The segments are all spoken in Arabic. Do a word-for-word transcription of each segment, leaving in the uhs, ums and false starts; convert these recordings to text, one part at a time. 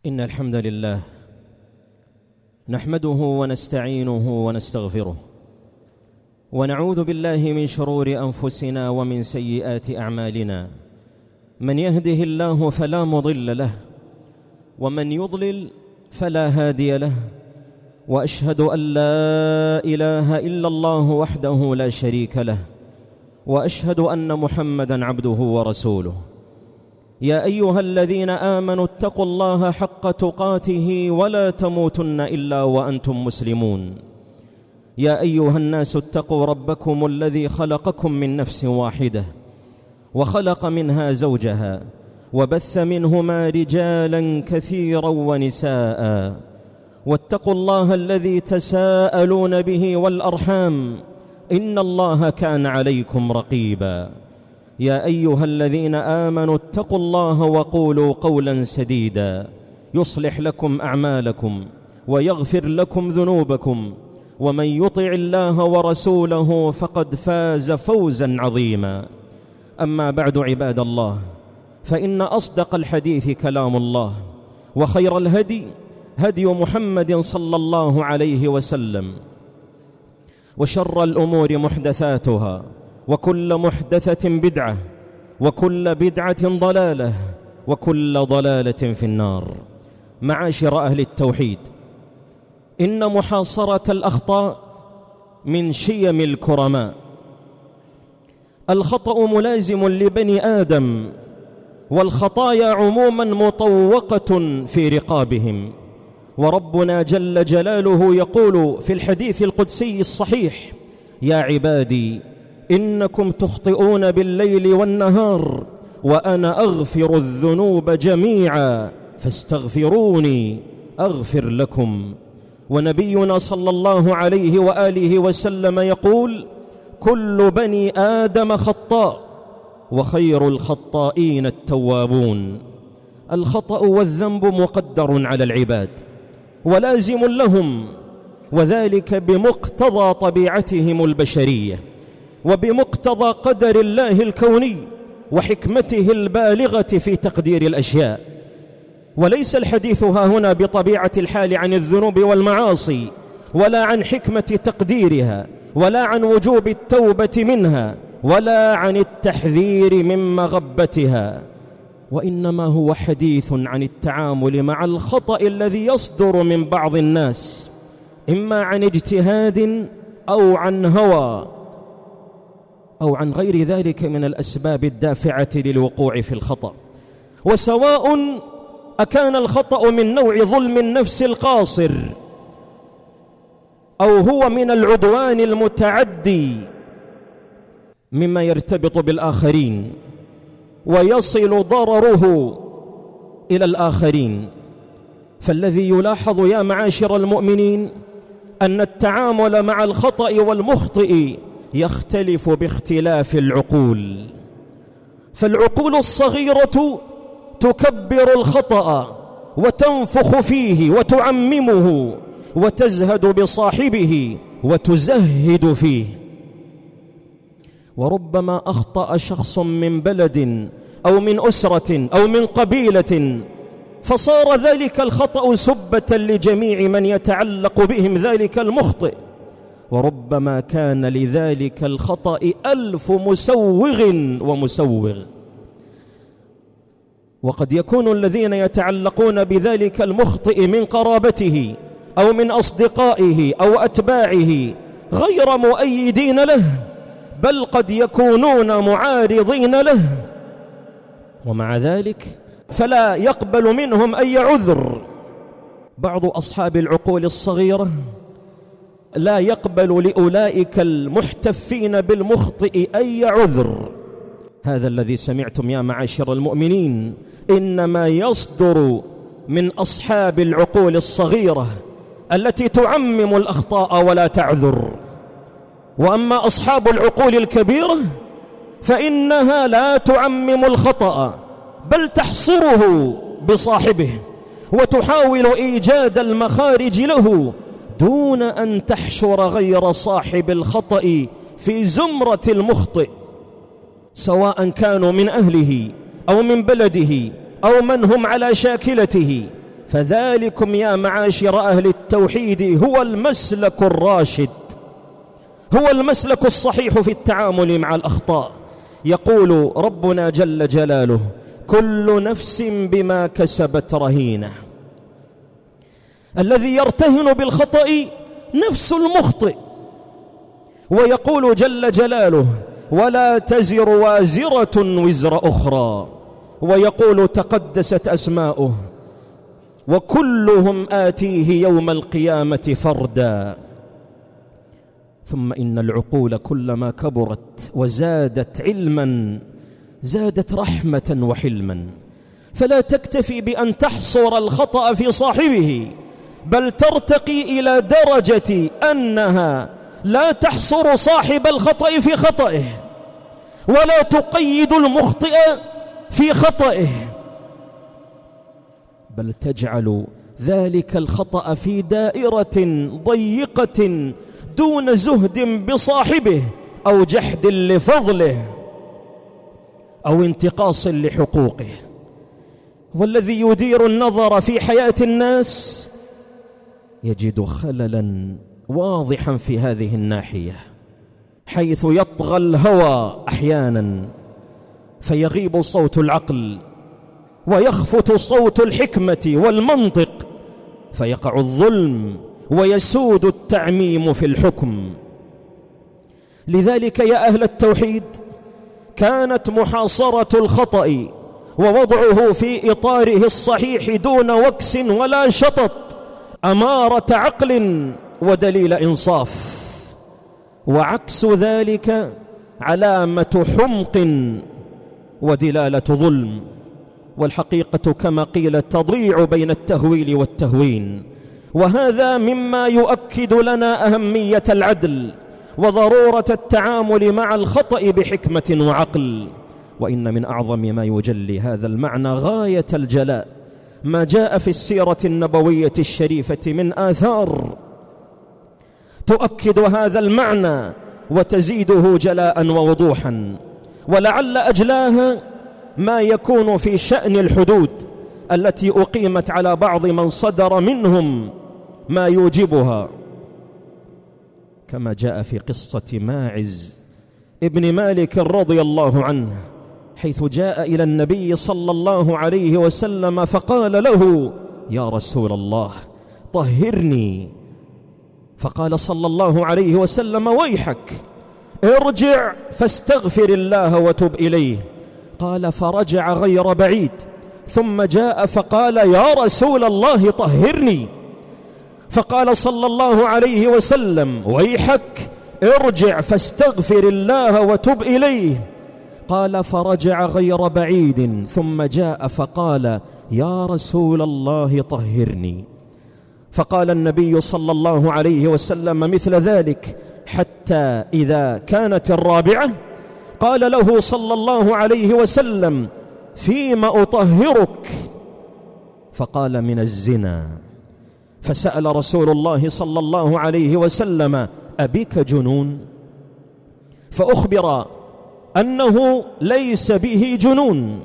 إن الحمد لله نحمده ونستعينه ونستغفره ونعوذ بالله من شرور أنفسنا ومن سيئات أعمالنا. من يهده الله فلا مضل له ومن يضلل فلا هادي له، وأشهد أن لا إله إلا الله وحده لا شريك له، وأشهد أن محمدًا عبده ورسوله. يا أيها الذين آمنوا اتقوا الله حق تقاته ولا تموتن إلا وأنتم مسلمون. يا أيها الناس اتقوا ربكم الذي خلقكم من نفس واحدة وخلق منها زوجها وبث منهما رجالا كثيرا ونساء، واتقوا الله الذي تساءلون به والأرحام إن الله كان عليكم رقيبا. يا أيها الذين آمنوا اتقوا الله وقولوا قولا سديدا يصلح لكم أعمالكم ويغفر لكم ذنوبكم، ومن يطع الله ورسوله فقد فاز فوزا عظيما. أما بعد، عباد الله، فإن أصدق الحديث كلام الله، وخير الهدي هدي محمد صلى الله عليه وسلم، وشر الأمور محدثاتها، وكل محدثة بدعة، وكل بدعة ضلالة، وكل ضلالة في النار. معاشر أهل التوحيد، إن محاصرة الأخطاء من شيم الكرماء. الخطأ ملازم لبني آدم، والخطايا عموما مطوقة في رقابهم. وربنا جل جلاله يقول في الحديث القدسي الصحيح: يا عبادي إنكم تخطئون بالليل والنهار وأنا أغفر الذنوب جميعا فاستغفروني أغفر لكم. ونبينا صلى الله عليه وآله وسلم يقول: كل بني آدم خطاء وخير الخطائين التوابون. الخطأ والذنب مقدر على العباد ولازم لهم، وذلك بمقتضى طبيعتهم البشرية، وبمقتضى قدر الله الكوني وحكمته البالغة في تقدير الأشياء. وليس الحديث ها هنا بطبيعة الحال عن الذنوب والمعاصي، ولا عن حكمة تقديرها، ولا عن وجوب التوبة منها، ولا عن التحذير من مغبتها، وإنما هو حديث عن التعامل مع الخطأ الذي يصدر من بعض الناس، إما عن اجتهاد أو عن هوى أو عن غير ذلك من الأسباب الدافعة للوقوع في الخطأ. وسواء أكان الخطأ من نوع ظلم النفس القاصر، أو هو من العدوان المتعدي مما يرتبط بالآخرين ويصل ضرره إلى الآخرين. فالذي يلاحظ يا معاشر المؤمنين أن التعامل مع الخطأ والمخطئ يختلف باختلاف العقول. فالعقول الصغيرة تكبر الخطأ وتنفخ فيه وتعممه وتزهد بصاحبه وتزهد فيه. وربما أخطأ شخص من بلد أو من أسرة أو من قبيلة، فصار ذلك الخطأ سبة لجميع من يتعلق بهم ذلك المخطئ، وربما كان لذلك الخطأ ألف مسوغ ومسوغ. وقد يكون الذين يتعلقون بذلك المخطئ من قرابته أو من أصدقائه أو أتباعه غير مؤيدين له، بل قد يكونون معارضين له، ومع ذلك فلا يقبل منهم أي عذر. بعض أصحاب العقول الصغيرة لا يقبل لأولئك المحتفين بالمخطئ أي عذر. هذا الذي سمعتم يا معاشر المؤمنين إنما يصدر من أصحاب العقول الصغيرة التي تعمم الأخطاء ولا تعذر. وأما أصحاب العقول الكبيرة فإنها لا تعمم الخطأ، بل تحصره بصاحبه وتحاول إيجاد المخارج له دون أن تحشر غير صاحب الخطأ في زمرة المخطئ، سواء كانوا من أهله أو من بلده أو من هم على شاكلته، فذلكم يا معاشر أهل التوحيد هو المسلك الراشد، هو المسلك الصحيح في التعامل مع الأخطاء. يقول ربنا جل جلاله: كل نفس بما كسبت رهينة. الذي يرتهن بالخطأ نفس المخطئ. ويقول جل جلاله: ولا تزر وازرة وزر أخرى. ويقول تقدست أسماؤه: وكلهم آتيه يوم القيامة فردا. ثم إن العقول كلما كبرت وزادت علما زادت رحمة وحلما، فلا تكتفي بأن تحصر الخطأ في صاحبه، بل ترتقي إلى درجة أنها لا تحصر صاحب الخطأ في خطئه، ولا تقيد المخطئ في خطئه، بل تجعل ذلك الخطأ في دائرة ضيقة دون زهد بصاحبه أو جحد لفضله أو انتقاص لحقوقه. والذي يدير النظر في حياة الناس يجد خللا واضحا في هذه الناحية، حيث يطغى الهوى أحيانا فيغيب صوت العقل، ويخفت صوت الحكمة والمنطق، فيقع الظلم ويسود التعميم في الحكم. لذلك يا أهل التوحيد كانت محاصرة الخطأ ووضعه في إطاره الصحيح دون وكس ولا شطط أمارة عقل ودليل إنصاف، وعكس ذلك علامة حمق ودلالة ظلم. والحقيقة كما قيل تضيع بين التهويل والتهوين، وهذا مما يؤكد لنا أهمية العدل وضرورة التعامل مع الخطأ بحكمة وعقل. وإن من أعظم ما يجلي هذا المعنى غاية الجلاء ما جاء في السيرة النبوية الشريفة من آثار تؤكد هذا المعنى وتزيده جلاء ووضوحا. ولعل أجلاها ما يكون في شأن الحدود التي أقيمت على بعض من صدر منهم ما يوجبها، كما جاء في قصة ماعز ابن مالك رضي الله عنه، حيث جاء إلى النبي صلى الله عليه وسلم فقال له: يا رسول الله طهرني. فقال صلى الله عليه وسلم: ويحك ارجع فاستغفر الله وتب إليه. قال: فرجع غير بعيد ثم جاء فقال: يا رسول الله طهرني. فقال صلى الله عليه وسلم: ويحك ارجع فاستغفر الله وتب إليه. قال: فرجع غير بعيد ثم جاء فقال: يا رسول الله طهرني. فقال النبي صلى الله عليه وسلم مثل ذلك، حتى إذا كانت الرابعة قال له صلى الله عليه وسلم: فيما أطهرك؟ فقال: من الزنا. فسأل رسول الله صلى الله عليه وسلم: أبك جنون؟ فأخبر أنه ليس به جنون.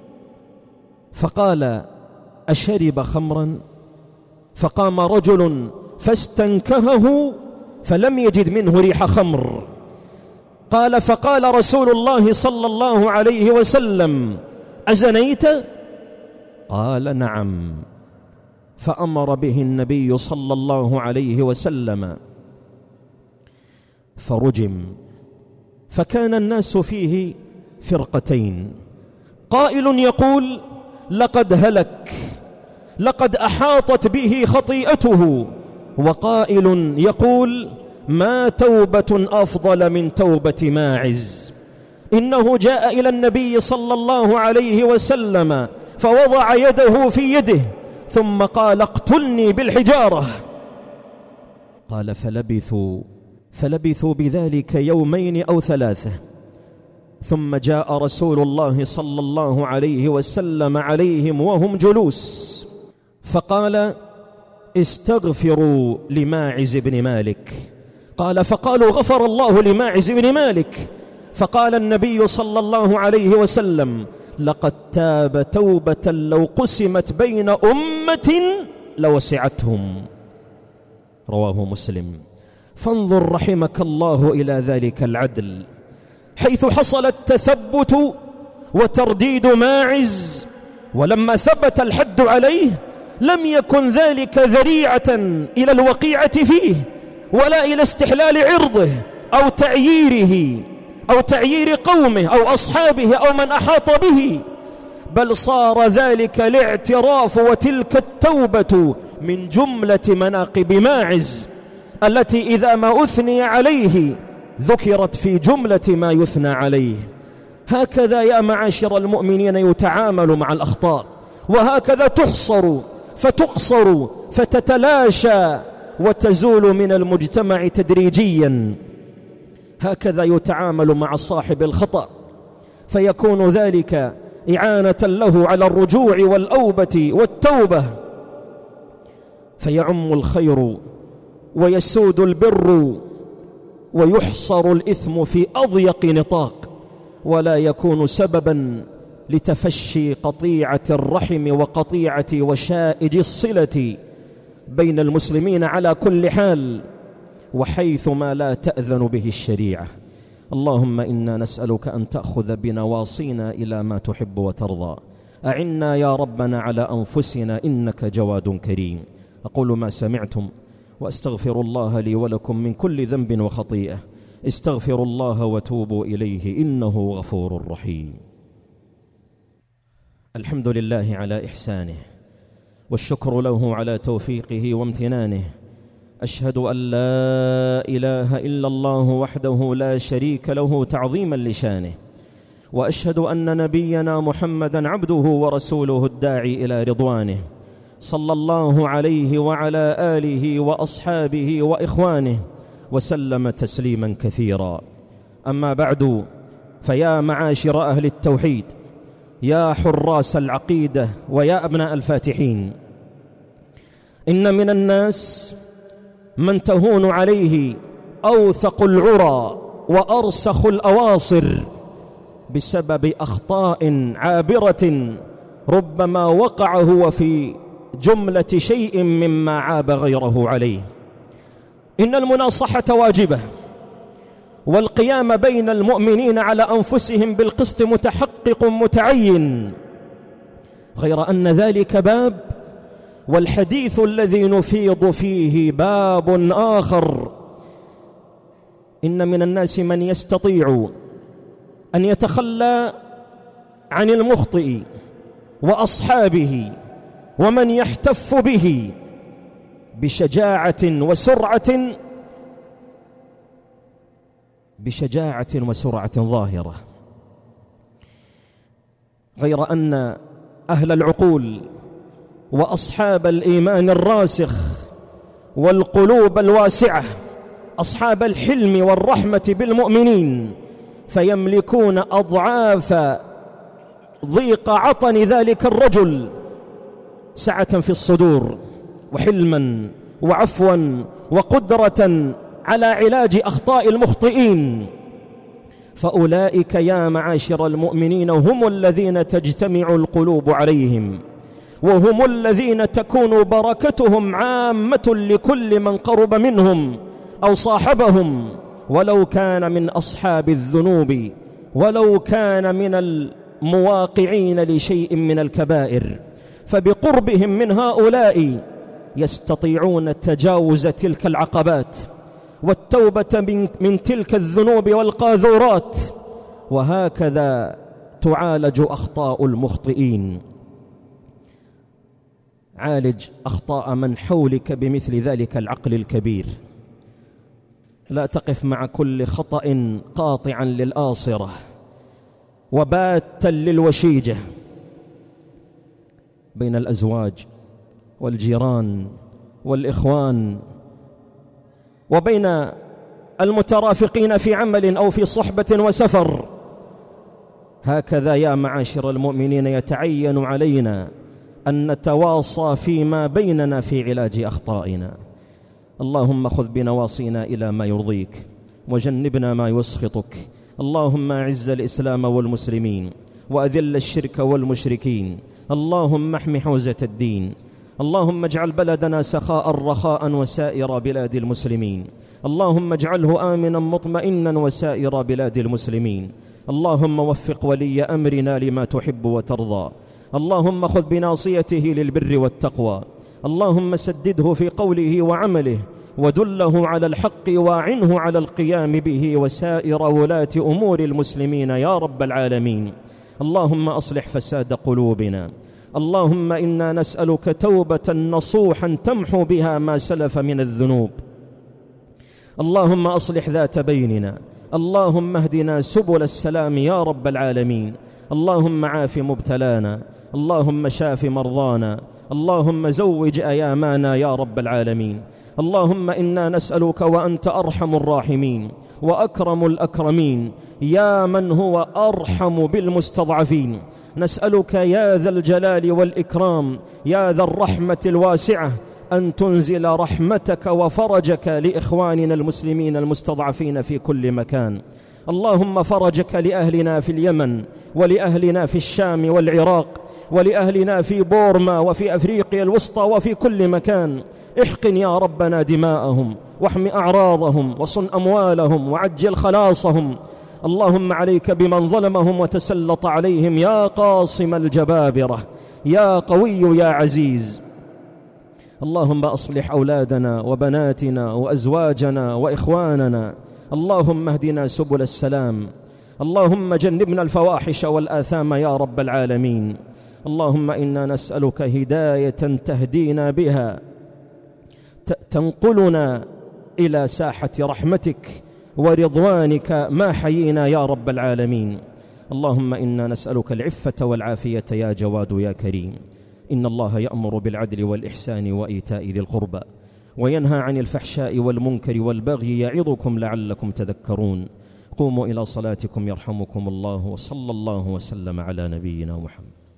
فقال: أشرب خمرا؟ فقام رجل فاستنكهه فلم يجد منه ريح خمر. قال: فقال رسول الله صلى الله عليه وسلم: أزنيت؟ قال: نعم. فأمر به النبي صلى الله عليه وسلم فرجم. فكان الناس فيه فرقتين، قائل يقول: لقد هلك، لقد أحاطت به خطيئته، وقائل يقول: ما توبة أفضل من توبة ماعز، إنه جاء إلى النبي صلى الله عليه وسلم فوضع يده في يده ثم قال: اقتلني بالحجارة. قال: فلبثوا فلبثوا بذلك يومين أو ثلاثة، ثم جاء رسول الله صلى الله عليه وسلم عليهم وهم جلوس فقال: استغفروا لماعز بن مالك. قال: فقالوا: غفر الله لماعز بن مالك. فقال النبي صلى الله عليه وسلم: لقد تاب توبة لو قسمت بين أمة لوسعتهم، رواه مسلم. فانظر رحمك الله إلى ذلك العدل، حيث حصل التثبت وترديد ماعز، ولما ثبت الحد عليه لم يكن ذلك ذريعة إلى الوقيعة فيه ولا إلى استحلال عرضه أو تعييره أو تعيير قومه أو أصحابه أو من أحاط به، بل صار ذلك الاعتراف وتلك التوبة من جملة مناقب ماعز التي إذا ما أثني عليه ذكرت في جملة ما يثنى عليه. هكذا يا معاشر المؤمنين يتعامل مع الأخطاء، وهكذا تحصر فتقصر فتتلاشى وتزول من المجتمع تدريجيا. هكذا يتعامل مع صاحب الخطأ، فيكون ذلك إعانة له على الرجوع والأوبة والتوبة، فيعم الخير ويسود البر ويحصر الإثم في أضيق نطاق، ولا يكون سببا لتفشي قطيعة الرحم وقطيعة وشائج الصلة بين المسلمين على كل حال وحيثما لا تأذن به الشريعة. اللهم إنا نسألك أن تأخذ بنواصينا إلى ما تحب وترضى. أعنا يا ربنا على أنفسنا إنك جواد كريم. أقول ما سمعتم وأستغفر الله لي ولكم من كل ذنب وخطيئة. استغفروا الله وتوبوا إليه إنه غفور رحيم. الحمد لله على إحسانه، والشكر له على توفيقه وامتنانه. أشهد أن لا إله إلا الله وحده لا شريك له تعظيما لشانه، وأشهد أن نبينا محمدا عبده ورسوله الداعي إلى رضوانه، صلى الله عليه وعلى آله وأصحابه وإخوانه وسلم تسليما كثيرا. أما بعد، فيا معاشر أهل التوحيد، يا حراس العقيدة، ويا أبناء الفاتحين، إن من الناس من تهون عليه أوثق العرى وأرسخ الأواصر بسبب أخطاء عابرة ربما وقع هو في جملة شيء مما عاب غيره عليه. إن المناصحة واجبة، والقيام بين المؤمنين على أنفسهم بالقسط متحقق متعين، غير أن ذلك باب، والحديث الذي نفيض فيه باب آخر. إن من الناس من يستطيع أن يتخلى عن المخطئ وأصحابه ومن يحتف به بشجاعة وسرعة بشجاعة وسرعة ظاهرة، غير أن أهل العقول وأصحاب الإيمان الراسخ والقلوب الواسعة، أصحاب الحلم والرحمة بالمؤمنين، فيملكون أضعاف ضيق عطن ذلك الرجل سعة في الصدور وحلما وعفوا وقدرة على علاج أخطاء المخطئين. فأولئك يا معاشر المؤمنين هم الذين تجتمع القلوب عليهم، وهم الذين تكون بركتهم عامة لكل من قرب منهم أو صاحبهم، ولو كان من أصحاب الذنوب، ولو كان من المواقعين لشيء من الكبائر. فبقربهم من هؤلاء يستطيعون تجاوز تلك العقبات والتوبة من, من تلك الذنوب والقاذورات، وهكذا تعالج أخطاء المخطئين. عالج أخطاء من حولك بمثل ذلك العقل الكبير. لا تقف مع كل خطأ قاطعا للآصرة وباتا للوشيجة. بين الأزواج والجيران والإخوان، وبين المترافقين في عمل أو في صحبة وسفر، هكذا يا معاشر المؤمنين يتعين علينا أن نتواصى فيما بيننا في علاج أخطائنا. اللهم خذ بنواصينا إلى ما يرضيك، وجنبنا ما يسخطك. اللهم أعز الإسلام والمسلمين، وأذل الشرك والمشركين. اللهم احم حوزة الدين. اللهم اجعل بلدنا سخاء رخاء وسائر بلاد المسلمين. اللهم اجعله آمنا مطمئنا وسائر بلاد المسلمين. اللهم وفق ولي أمرنا لما تحب وترضى. اللهم خذ بناصيته للبر والتقوى. اللهم سدده في قوله وعمله، ودله على الحق واعنه على القيام به وسائر ولاة أمور المسلمين يا رب العالمين. اللهم أصلح فساد قلوبنا. اللهم إنا نسألك توبة نصوحا تمحو بها ما سلف من الذنوب. اللهم أصلح ذات بيننا. اللهم اهدنا سبل السلام يا رب العالمين. اللهم عاف مبتلانا. اللهم شاف مرضانا. اللهم زوج أيامانا يا رب العالمين. اللهم إنا نسألك وأنت أرحم الراحمين وأكرم الأكرمين، يا من هو أرحم بالمستضعفين، نسألك يا ذا الجلال والإكرام، يا ذا الرحمة الواسعة، أن تنزل رحمتك وفرجك لإخواننا المسلمين المستضعفين في كل مكان. اللهم فرجك لأهلنا في اليمن، ولأهلنا في الشام والعراق، ولأهلنا في بورما وفي أفريقيا الوسطى وفي كل مكان. احقن يا ربنا دماءهم، واحم أعراضهم، وصن أموالهم، وعجل خلاصهم. اللهم عليك بمن ظلمهم وتسلط عليهم يا قاصم الجبابرة، يا قوي يا عزيز. اللهم أصلح أولادنا وبناتنا وأزواجنا وإخواننا. اللهم اهدنا سبل السلام. اللهم جنبنا الفواحش والآثام يا رب العالمين. اللهم إنا نسألك هداية تهدينا بها تنقلنا إلى ساحة رحمتك ورضوانك ما حيينا يا رب العالمين. اللهم إنا نسألك العفة والعافية يا جواد يا كريم. إن الله يأمر بالعدل والإحسان وإيتاء ذي القربى، وينهى عن الفحشاء والمنكر والبغي، يعظكم لعلكم تذكرون. قوموا إلى صلاتكم يرحمكم الله، وصلى الله وسلم على نبينا محمد.